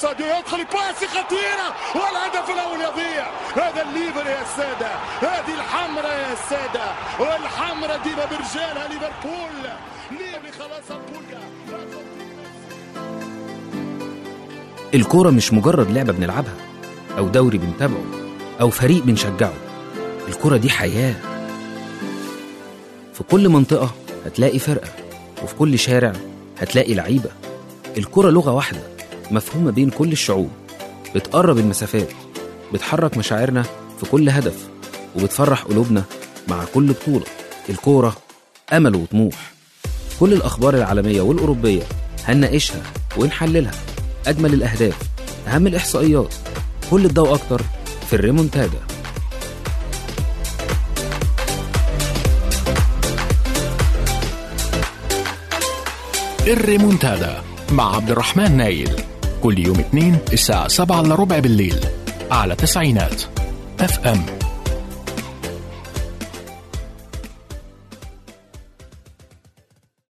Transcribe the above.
ساديو يدخل باسي خطيرة والهدف الأول يضيع. هذا الليفر يا السادة، هذه الحمرة يا السادة، والحمرة ديما برجالها ليفربول. ليفي خلاص البولجا. الكورة مش مجرد لعبة بنلعبها أو دوري بنتابعه أو فريق بنشجعه. الكورة دي حياة. في كل منطقة هتلاقي فرقة، وفي كل شارع هتلاقي لعيبة. الكورة لغة واحدة مفهومة بين كل الشعوب، بتقرب المسافات، بتحرك مشاعرنا في كل هدف، وبتفرح قلوبنا مع كل بطولة. الكورة أمل وطموح. كل الأخبار العالمية والأوروبية هنناقشها ونحللها، أجمل الأهداف، أهم الإحصائيات، كل الضوء أكتر في الريمونتادا. الريمونتادا مع عبد الرحمن نايل، كل يوم اثنين الساعة 7:15 بالليل على تسعينات FM.